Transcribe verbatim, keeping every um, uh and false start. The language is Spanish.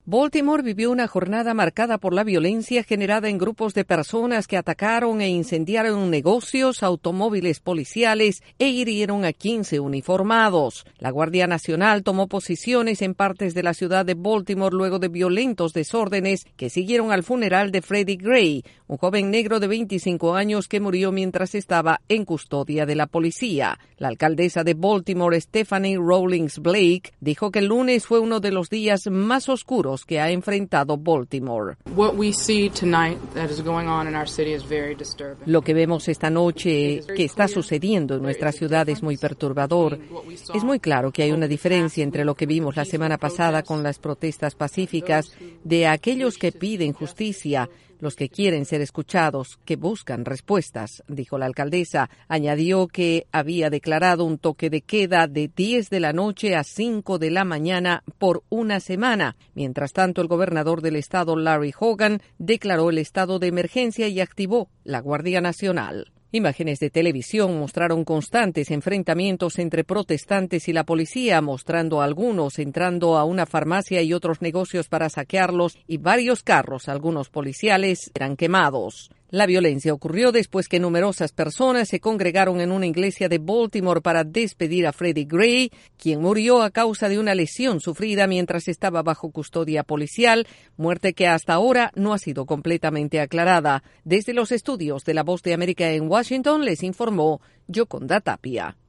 Baltimore vivió una jornada marcada por la violencia generada en grupos de personas que atacaron e incendiaron negocios, automóviles policiales e hirieron a quince uniformados. La Guardia Nacional tomó posiciones en partes de la ciudad de Baltimore luego de violentos desórdenes que siguieron al funeral de Freddie Gray, un joven negro de veinticinco años que murió mientras estaba en custodia de la policía. La alcaldesa de Baltimore, Stephanie Rawlings Blake, dijo que el lunes fue uno de los días más oscuros que ha enfrentado Baltimore. Lo que vemos esta noche que está sucediendo en nuestra ciudad es muy perturbador. Es muy claro que hay una diferencia entre lo que vimos la semana pasada con las protestas pacíficas de aquellos que piden justicia, los que quieren ser escuchados, que buscan respuestas, dijo la alcaldesa. Añadió que había declarado un toque de queda de diez de la noche a cinco de la mañana por una semana. Mientras tanto, el gobernador del estado, Larry Hogan, declaró el estado de emergencia y activó la Guardia Nacional. Imágenes de televisión mostraron constantes enfrentamientos entre protestantes y la policía, mostrando a algunos entrando a una farmacia y otros negocios para saquearlos, y varios carros, algunos policiales, eran quemados. La violencia ocurrió después que numerosas personas se congregaron en una iglesia de Baltimore para despedir a Freddie Gray, quien murió a causa de una lesión sufrida mientras estaba bajo custodia policial, muerte que hasta ahora no ha sido completamente aclarada. Desde los estudios de La Voz de América en Washington les informó Yoconda Tapia.